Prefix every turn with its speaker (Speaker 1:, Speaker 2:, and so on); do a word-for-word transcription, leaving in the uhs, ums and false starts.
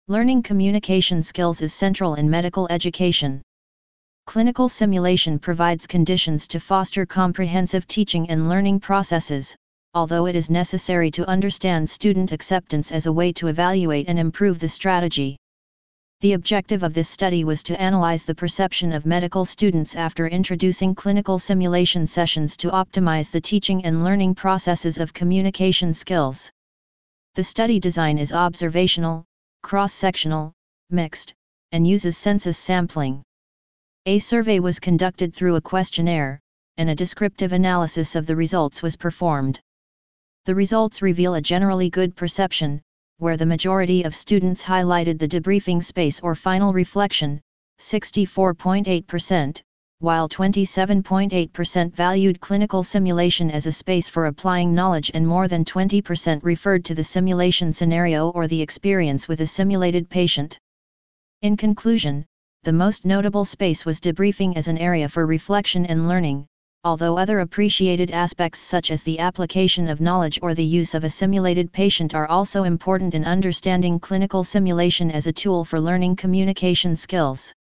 Speaker 1: Learning communication skills is central in medical education. Clinical simulation provides conditions to foster comprehensive teaching and learning processes, although it is necessary to understand student acceptance as a way to evaluate and improve the strategy. The objective of this study was to analyze the perception of medical students after introducing clinical simulation sessions to optimize the teaching and learning processes of communication skills. The study design is observational, cross-sectional, mixed, and uses census sampling. A survey was conducted through a questionnaire, and a descriptive analysis of the results was performed. The results reveal a generally good perception, where the majority of students highlighted the debriefing space or final reflection, sixty-four point eight percent, while twenty-seven point eight percent valued clinical simulation as a space for applying knowledge and more than twenty percent referred to the simulation scenario or the experience with a simulated patient. In conclusion, the most notable space was debriefing as an area for reflection and learning, although other appreciated aspects such as the application of knowledge or the use of a simulated patient are also important in understanding clinical simulation as a tool for learning communication skills.